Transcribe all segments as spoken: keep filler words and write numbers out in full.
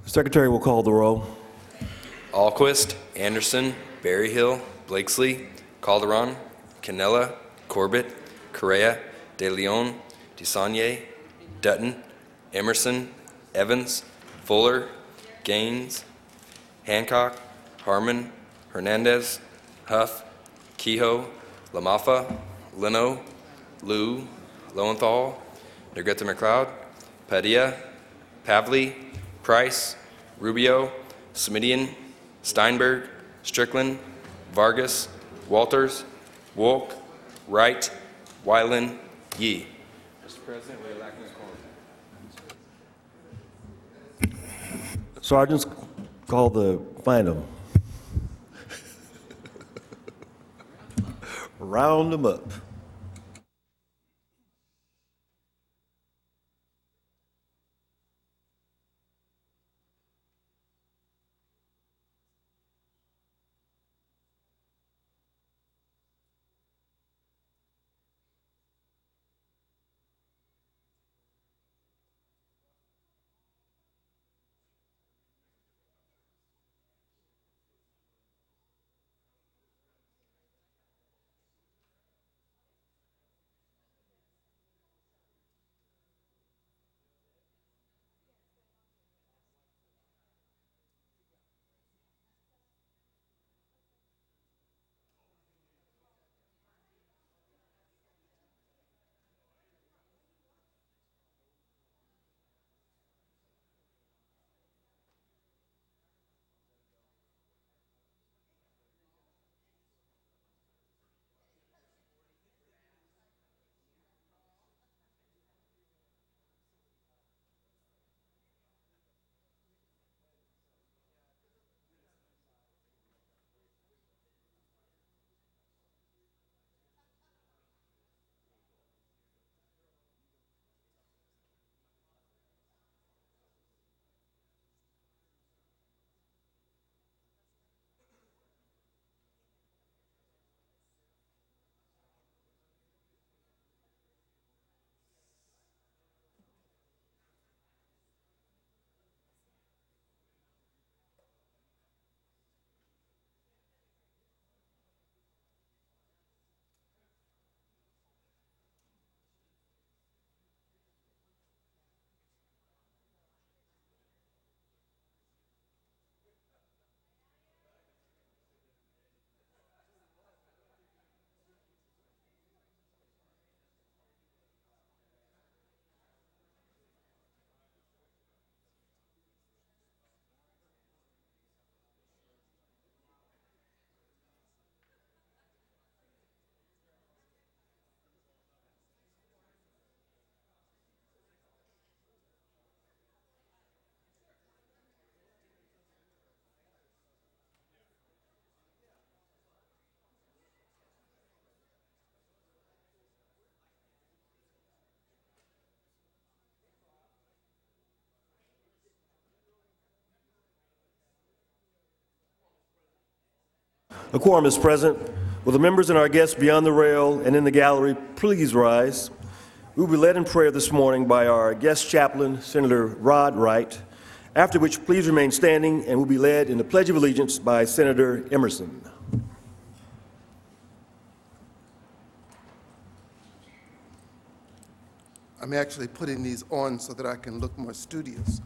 Secretary will call the roll. Alquist, Anderson, Berryhill, Blakesley, Calderon, Canella, Corbett, Correa, De Leon, DeSaulnier, Dutton, Emerson, Evans, Fuller, Gaines, Hancock, Harmon, Hernandez, Huff, Kehoe, Lamafa, Leno, Liu, Lowenthal, Negrete McLeod, Padilla, Pavley, Price, Rubio, Smidian, Steinberg, Strickland, Vargas, Walters, Wolk, Wright, Weiland, Yee. Mister President, we are lacking a quorum. Sergeants, call the find them. Round them up. A quorum is present. Will the members and our guests beyond the rail and in the gallery please rise? We will be led in prayer this morning by our guest chaplain, Senator Rod Wright, after which please remain standing and we'll be led in the Pledge of Allegiance by Senator Emerson. I'm actually putting these on so that I can look more studious.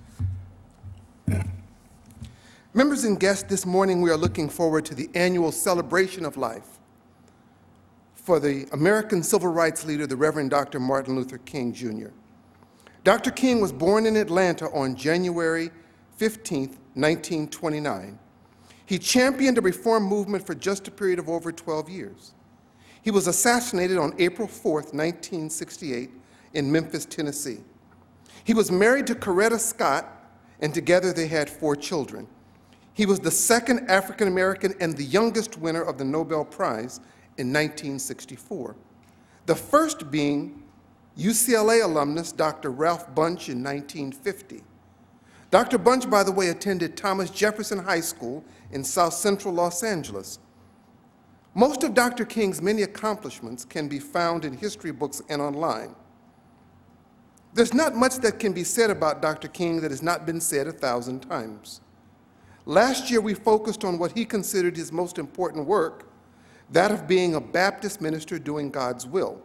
Members and guests, this morning we are looking forward to the annual celebration of life for the American civil rights leader, the Reverend Doctor Martin Luther King, Junior Doctor King was born in Atlanta on January fifteenth, nineteen twenty-nine. He championed a reform movement for just a period of over twelve years. He was assassinated on April fourth, nineteen sixty-eight, in Memphis, Tennessee. He was married to Coretta Scott, and together they had four children. He was the second African American and the youngest winner of the Nobel Prize in nineteen sixty-four, the first being U C L A alumnus Doctor Ralph Bunche in nineteen fifty. Doctor Bunche, by the way, attended Thomas Jefferson High School in South Central Los Angeles. Most of Doctor King's many accomplishments can be found in history books and online. There's not much that can be said about Doctor King that has not been said a thousand times. Last year, we focused on what he considered his most important work, that of being a Baptist minister doing God's will.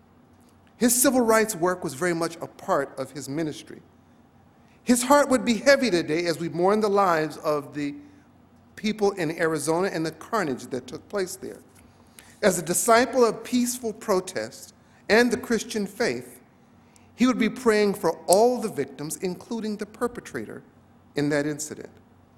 His civil rights work was very much a part of his ministry. His heart would be heavy today as we mourn the lives of the people in Arizona and the carnage that took place there. As a disciple of peaceful protest and the Christian faith, he would be praying for all the victims, including the perpetrator in that incident.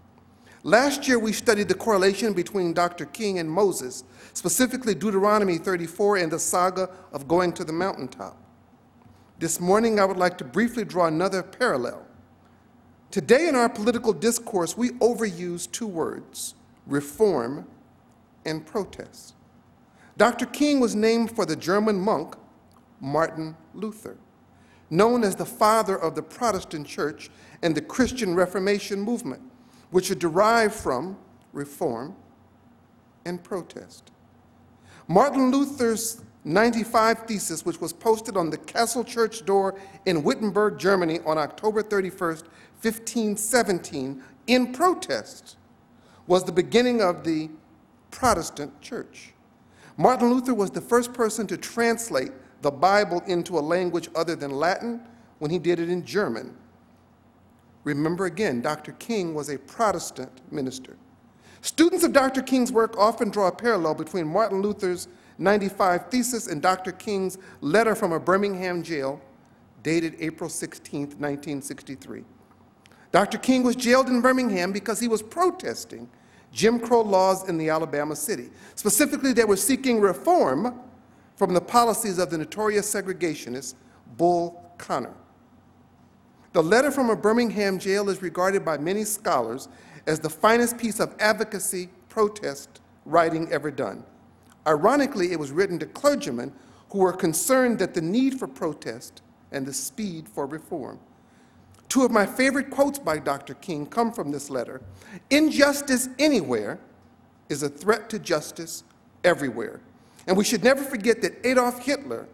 Last year, we studied the correlation between Doctor King and Moses, specifically Deuteronomy thirty-four and the saga of going to the mountaintop. This morning, I would like to briefly draw another parallel. Today in our political discourse, we overuse two words, reform and protest. Doctor King was named for the German monk Martin Luther, known as the father of the Protestant Church and the Christian Reformation movement, which are derived from reform and protest. Martin Luther's ninety-five Thesis, which was posted on the Castle Church door in Wittenberg, Germany on October thirty-first, fifteen seventeen, in protest, was the beginning of the Protestant Church. Martin Luther was the first person to translate the Bible into a language other than Latin when he did it in German. Remember again, Doctor King was a Protestant minister. Students of Doctor King's work often draw a parallel between Martin Luther's ninety-five Thesis and Doctor King's letter from a Birmingham jail dated April sixteenth, nineteen sixty-three. Doctor King was jailed in Birmingham because he was protesting Jim Crow laws in the Alabama city. Specifically, they were seeking reform from the policies of the notorious segregationist Bull Connor. The letter from a Birmingham jail is regarded by many scholars as the finest piece of advocacy protest writing ever done. Ironically, it was written to clergymen who were concerned that the need for protest and the speed for reform. Two of my favorite quotes by Doctor King come from this letter. Injustice anywhere is a threat to justice everywhere. And we should never forget that Adolf Hitler,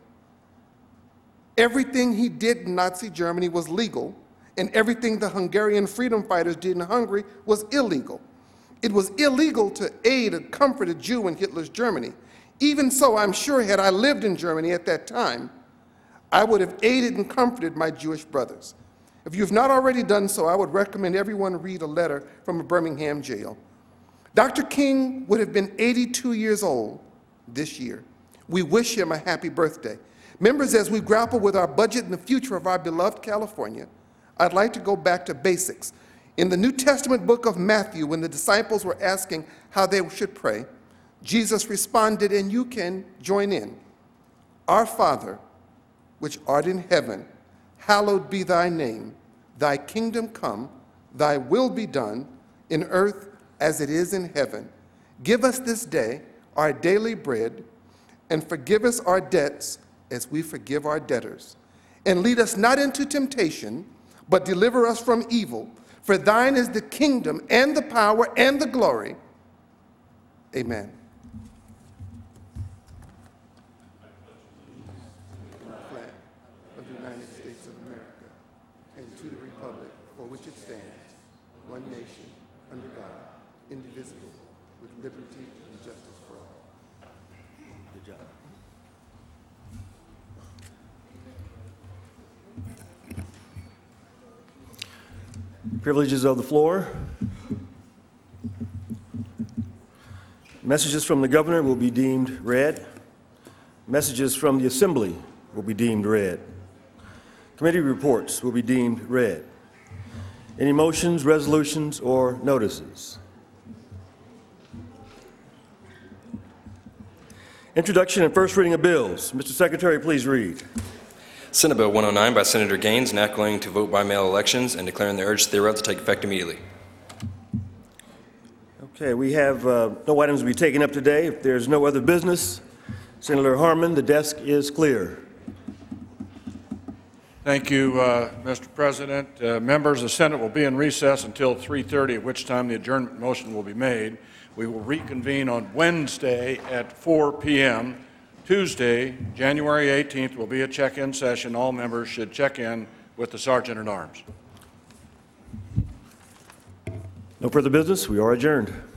everything he did in Nazi Germany was legal, and everything the Hungarian freedom fighters did in Hungary was illegal. It was illegal to aid and comfort a Jew in Hitler's Germany. Even so, I'm sure had I lived in Germany at that time, I would have aided and comforted my Jewish brothers. If you've not already done so, I would recommend everyone read a letter from a Birmingham jail. Doctor King would have been eighty-two years old this year. We wish him a happy birthday. Members, as we grapple with our budget and the future of our beloved California, I'd like to go back to basics. In the New Testament book of Matthew, when the disciples were asking how they should pray, Jesus responded, and you can join in. Our Father, which art in heaven, hallowed be thy name. Thy kingdom come, thy will be done, in earth as it is in heaven. Give us this day our daily bread, and forgive us our debts as we forgive our debtors. And lead us not into temptation, but deliver us from evil. For thine is the kingdom and the power and the glory. Amen. Flag of the United States of America, and to the republic for which it stands, one nation, under God, indivisible, with liberty and justice for all. Good job. Privileges of the floor. Messages from the governor will be deemed read. Messages from the assembly will be deemed read. Committee reports will be deemed read. Any motions, resolutions, or notices? Introduction and first reading of bills. Mister Secretary, please read. Senate Bill one oh nine by Senator Gaines, enacting to vote by mail elections and declaring the urge thereof to take effect immediately. Okay, we have uh, no items to be taken up today. If there's no other business, Senator Harmon, the desk is clear. Thank you, uh, Mister President. Uh, members, the Senate will be in recess until three thirty, at which time the adjournment motion will be made. We will reconvene on Wednesday at four p m Tuesday, January eighteenth, will be a check-in session. All members should check in with the Sergeant at Arms. No further business. We are adjourned.